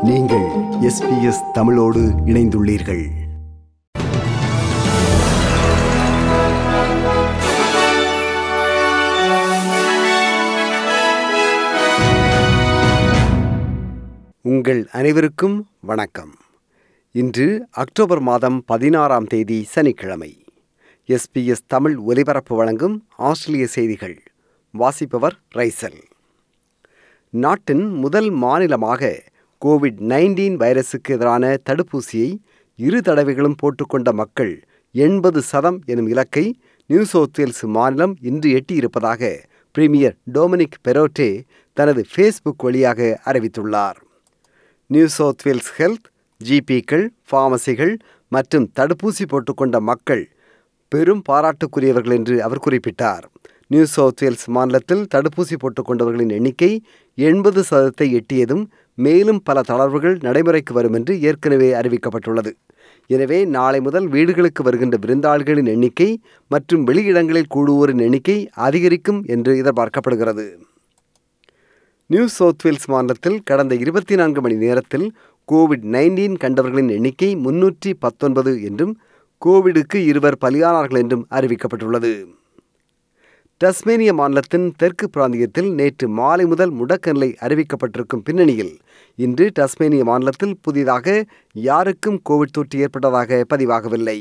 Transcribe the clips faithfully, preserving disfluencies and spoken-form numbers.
நீங்கள் S B S தமிழோடு இணைந்துள்ளீர்கள். உங்கள் அனைவருக்கும் வணக்கம். இன்று அக்டோபர் மாதம் பதினாறாம் தேதி சனிக்கிழமை. எஸ் பி எஸ் தமிழ் ஒலிபரப்பு வழங்கும் ஆஸ்திரேலிய செய்திகள். வாசிப்பவர் ரைசல். நாட்டின் முதல் மாநிலமாக கோவிட் நைன்டீன் வைரஸுக்கு எதிரான தடுப்பூசியை இரு தடவைகளும் போட்டுக்கொண்ட மக்கள் எண்பது சதம் எனும் இலக்கை நியூ சவுத் வேல்ஸ் மாநிலம் இன்று எட்டியிருப்பதாக பிரீமியர் டொமினிக் பெரோட்டே தனது ஃபேஸ்புக் வழியாக அறிவித்துள்ளார். நியூ சவுத் வேல்ஸ் ஹெல்த், ஜிபிக்கள், ஃபார்மசிகள் மற்றும் தடுப்பூசி போட்டுக்கொண்ட மக்கள் பெரும் பாராட்டுக்குரியவர்கள் என்று அவர் குறிப்பிட்டார். நியூ சவுத் வேல்ஸ் மாநிலத்தில் தடுப்பூசி போட்டுக்கொண்டவர்களின் எண்ணிக்கை எண்பது சதத்தை எட்டியதும் மேலும் பல தளர்வுகள் நடைமுறைக்கு வரும் என்று ஏற்கனவே அறிவிக்கப்பட்டுள்ளது. எனவே நாளை முதல் வீடுகளுக்கு வருகின்ற விருந்தாளிகளின் எண்ணிக்கை மற்றும் வெளியிடங்களில் கூடுவோரின் எண்ணிக்கை அதிகரிக்கும் என்று எதிர்பார்க்கப்படுகிறது. நியூ சவுத் வேல்ஸ் மாநிலத்தில் கடந்த இருபத்தி நான்கு மணி நேரத்தில் கோவிட் நைன்டீன் கண்டவர்களின் எண்ணிக்கை முன்னூற்றி பத்தொன்பது என்றும் கோவிடுக்கு இருவர் பலியானார்கள் என்றும் அறிவிக்கப்பட்டுள்ளது. டஸ்மேனிய மாநிலத்தின் தெற்கு பிராந்தியத்தில் நேற்று மாலை முதல் முடக்க நிலை அறிவிக்கப்பட்டிருக்கும் பின்னணியில் இன்று டஸ்மேனிய மாநிலத்தில் புதிதாக யாருக்கும் கோவிட் தொற்று ஏற்பட்டதாக பதிவாகவில்லை.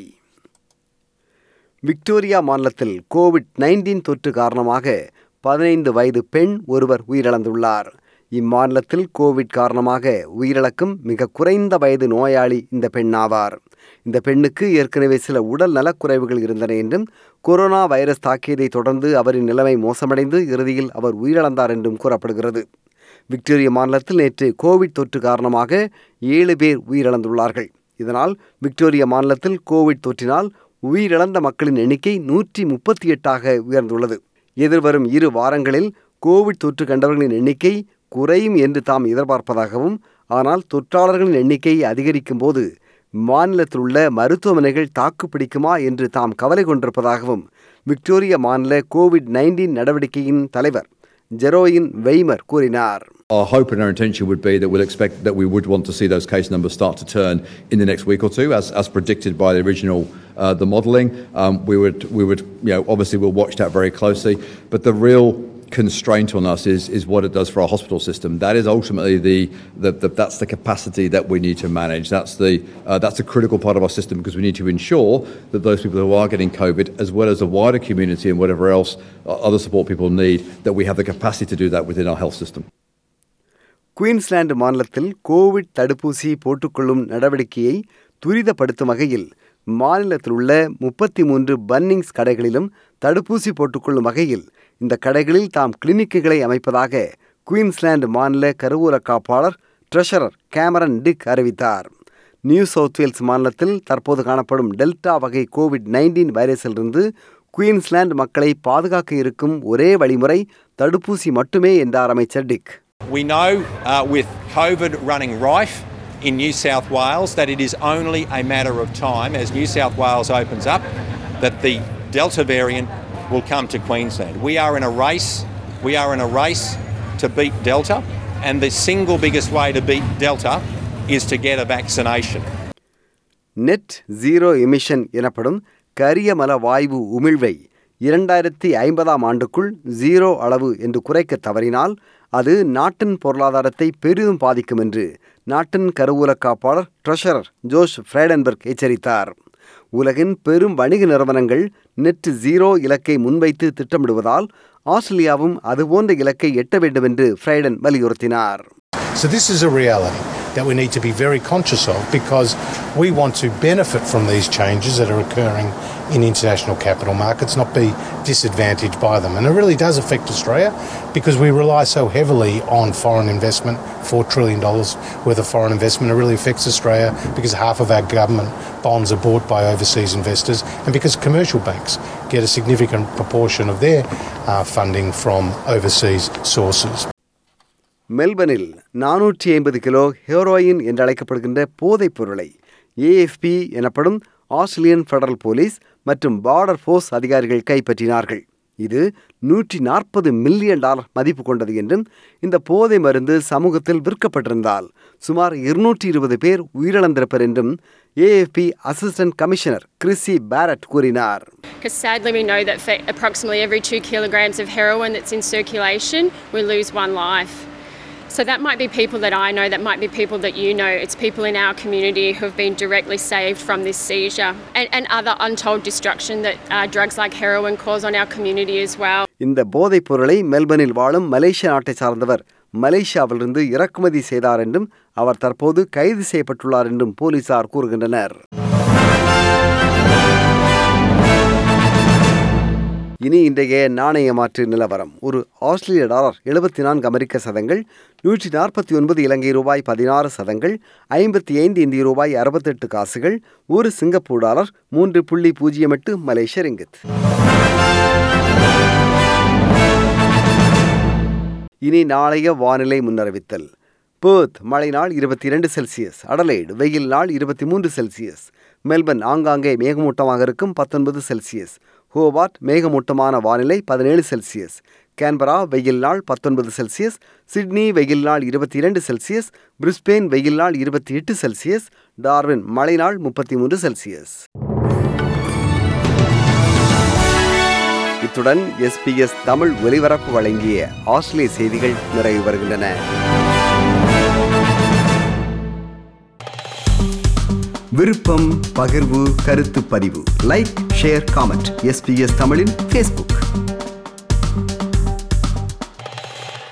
விக்டோரியா மாநிலத்தில் கோவிட் நைன்டீன் தொற்று காரணமாக பதினைந்து வயது பெண் ஒருவர் உயிரிழந்துள்ளார். இம்மாநிலத்தில் கோவிட் காரணமாக உயிரிழக்கும் மிக குறைந்த வயது நோயாளி இந்த பெண் ஆவார். இந்த பெண்ணுக்கு ஏற்கனவே சில உடல் நலக்குறைவுகள் இருந்தன என்றும் கொரோனா வைரஸ் தாக்கியதை தொடர்ந்து அவரின் நிலைமை மோசமடைந்து இறுதியில் அவர் உயிரிழந்தார் என்றும் கூறப்படுகிறது. விக்டோரியா மாநிலத்தில் நேற்று கோவிட் தொற்று காரணமாக ஏழு பேர் உயிரிழந்துள்ளார்கள். இதனால் விக்டோரியா மாநிலத்தில் கோவிட் தொற்றினால் உயிரிழந்த மக்களின் எண்ணிக்கை நூற்றி முப்பத்தி எட்டாக உயர்ந்துள்ளது. எதிர்வரும் இரு வாரங்களில் கோவிட் தொற்று கண்டவர்களின் எண்ணிக்கை குறையும் என்று தாம் எதிர்பார்ப்பதாகவும், ஆனால் தொற்றாளர்களின் எண்ணிக்கை அதிகரிக்கும் போது மாநிலத்தில் உள்ள மருத்துவமனைகள் தாக்குப்பிடிக்குமா என்று தாம் கவலை கொண்டிருப்பதாகவும் விக்டோரியா மாநில கோவிட் நைன்டீன் நடவடிக்கையின் தலைவர் ஜெரோயின் வெய்மர் கூறினார். Our hope and our intention would be that we'll expect that we would want to see those case numbers start to turn in the next week or two, as as predicted by the original uh, the modelling. Um, we would we would you know obviously we'll watch that very closely, but the real constraint on us is is what it does for our hospital system. That is ultimately the, the, the that's the capacity that we need to manage. That's the uh, that's a critical part of our system, because we need to ensure that those people who are getting COVID, as well as the wider community and whatever else uh, other support people need, that we have the capacity to do that within our health system. Queensland மாநிலத்தில் covid தடுப்பூசி போட்டுக்கொள்ளும் நடவடிக்கையை துரிதப்படுத்தும் வகையில் மாநிலத்தில் உள்ள முப்பத்தி மூன்று Bunnings கடைகளிலும் தடுப்பூசி போட்டுக்கொள்ளும் வகையில் இந்த கடைகளில் தாம் கிளினிக்குகளை அமைப்பதாக குயின்ஸ்லாந்து மாநில கருவூல காப்பாளர் ட்ரெஷரர் கேமரன் டிக் அறிவித்தார். நியூ சவுத் வேல்ஸ் மாநிலத்தில் தற்போது காணப்படும் டெல்டா வகை கோவிட் நைன்டீன் வைரஸிலிருந்து குயின்ஸ்லாந்து மக்களை பாதுகாக்க இருக்கும் ஒரே வழிமுறை தடுப்பூசி மட்டுமே என்றார் அமைச்சர் Dick. We know uh, with COVID running rife in New South Wales that it is only a matter of time, as New South Wales opens up, that the Delta variant will come to Queensland. We are in a race. We are in a race to beat Delta, and the single biggest way to beat Delta is to get a vaccination. Net zero emission எனப்படும் கரியமல வாயு உமிழ்வை இரண்டாயிரத்தி ஐம்பதாம் ஆண்டுக்குள் zero அளவு என்று குறைக்க தவறினால் அது நாட்டின் பொருளாதாரத்தை பெரிதும் பாதிக்கும் என்று நாட்டின் கருவூல காப்பாளர் ட்ரெஷரர் ஜோஷ் ஃப்ரைடன்பர்க் எச்சரித்தார். உலகின் பெரும் வணிக நிறுவனங்கள் நெட் ஜீரோ இலக்கை முன்வைத்து திட்டமிடுவதால் ஆஸ்திரேலியாவும் அதுபோன்ற இலக்கை எட்ட வேண்டும் என்று ஃப்ரைடன் வலியுறுத்தினார். So this is a reality that we need to be very conscious of, because we want to benefit from these changes that are occurring in international capital markets, not be disadvantaged by them. And it really does affect Australia, because we rely so heavily on foreign investment. four trillion dollars worth of foreign investment. It really affects Australia because half of our government bonds are bought by overseas investors, and because commercial banks get a significant proportion of their uh, funding from overseas sources. மெல்பர்னில் நானூற்றி ஐம்பது kilo heroin என்றழைக்கப்படுகின்ற போதைப் பொருளை AFP எனப்படும் Australian federal police மற்றும் border force அதிகாரிகள் கைப்பற்றினார்கள். இது நூற்றி நாற்பது மில்லியன் டாலர் மதிப்பு கொண்டது என்றும் இந்த போதை மருந்து சமூகத்தில் விற்கப்பட்டிருந்தால் சுமார் இருநூற்றி இருபது பேர் உயிரிழந்திருப்பர் என்றும் AFP assistant commissioner Chrissy Barrett கூறினார். Because sadly we know that for approximately every two kilograms of heroin that's in circulation, we lose one life. So that might be people that I know, that might be people that you know. It's people in our community who have been directly saved from this seizure and, and other untold destruction that uh, drugs like heroin cause on our community as well. இந்த போதைப் பொருளை மெல்பர்னில் வாழும் மலேசிய நாட்டை சார்ந்தவர் மலேசியாவிலிருந்து இறக்குமதி செய்தார் என்றும் அவர் தற்போது கைது செய்யப்பட்டுள்ளார் என்றும் போலீசார் கூறுகின்றனர். இனி இன்றைய நாணய மாற்று நிலவரம். ஒரு ஆஸ்திரேலிய டாலர் எழுபத்தி நான்கு அமெரிக்க சதங்கள், நூற்றி நாற்பத்தி ஒன்பது இலங்கை ரூபாய் பதினாறு சதங்கள், ஐம்பத்தி ஐந்து இந்திய ரூபாய் அறுபத்தெட்டு காசுகள், ஒரு சிங்கப்பூர் டாலர் மூன்று புள்ளி பூஜ்ஜியம் எட்டு மலேசிய ரிங்கித். இனி நாளைய வானிலை முன்னறிவித்தல். பேர்த் மழை நாள் இருபத்தி இரண்டு செல்சியஸ், அடலைடு வெயில் நாள் இருபத்தி மூன்று செல்சியஸ், மெல்பர்ன் ஆங்காங்கே மேகமூட்டமாக இருக்கும் பத்தொன்பது செல்சியஸ், ஹோபார்ட் மேகமூட்டமான வானிலை பதினேழு செல்சியஸ், கேன்பரா வெயில் நாள் பத்தொன்பது செல்சியஸ், சிட்னி வெயில் நாள் இருபத்தி இரண்டு செல்சியஸ், பிரிஸ்பேன் வெயில் நாள் இருபத்தி எட்டு செல்சியஸ், டார்வின் மழை நாள் முப்பத்தி மூன்று செல்சியஸ். இத்துடன் எஸ்பிஎஸ் தமிழ் ஒலிபரப்பு வழங்கிய ஆஸ்திரேலிய செய்திகள் நிறைவு வருகின்றன. விருப்பம், பகிர்வு, கருத்து பதிவு, லைக், ஷேர், காமெண்ட். எஸ்பிஎஸ் தமிழின் ஃபேஸ்புக்.